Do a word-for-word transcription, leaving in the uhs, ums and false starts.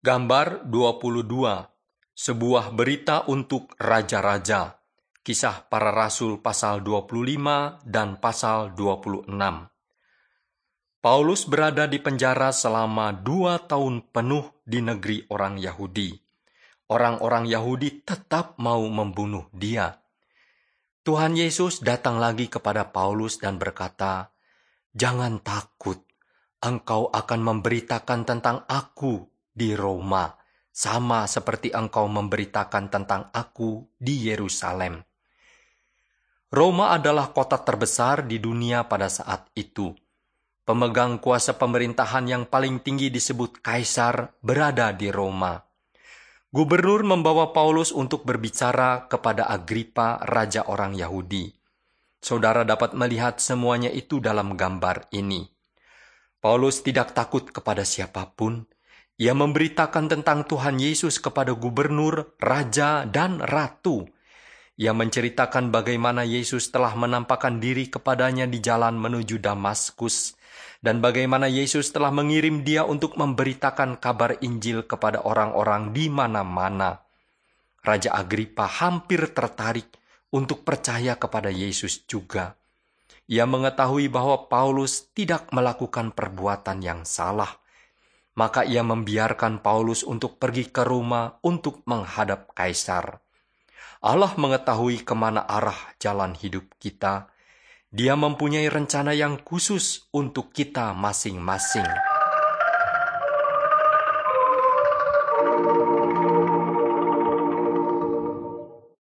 Gambar dua puluh dua. Sebuah berita untuk raja-raja. Kisah para Rasul pasal dua puluh lima dan pasal dua puluh enam. Paulus berada di penjara selama dua tahun penuh di negeri orang Yahudi. Orang-orang Yahudi tetap mau membunuh dia. Tuhan Yesus datang lagi kepada Paulus dan berkata, "Jangan takut, engkau akan memberitakan tentang aku di Roma, sama seperti engkau memberitakan tentang aku di Yerusalem." Roma adalah kota terbesar di dunia pada saat itu. Pemegang kuasa pemerintahan yang paling tinggi disebut Kaisar berada di Roma. Gubernur membawa Paulus untuk berbicara kepada Agripa, raja orang Yahudi. Saudara dapat melihat semuanya itu dalam gambar ini. Paulus tidak takut kepada siapapun. Ia memberitakan tentang Tuhan Yesus kepada gubernur, raja, dan ratu. Ia menceritakan bagaimana Yesus telah menampakkan diri kepadanya di jalan menuju Damaskus, dan bagaimana Yesus telah mengirim dia untuk memberitakan kabar Injil kepada orang-orang di mana-mana. Raja Agripa hampir tertarik untuk percaya kepada Yesus juga. Ia mengetahui bahwa Paulus tidak melakukan perbuatan yang salah. Maka ia membiarkan Paulus untuk pergi ke Roma untuk menghadap Kaisar. Allah mengetahui kemana arah jalan hidup kita. Dia mempunyai rencana yang khusus untuk kita masing-masing.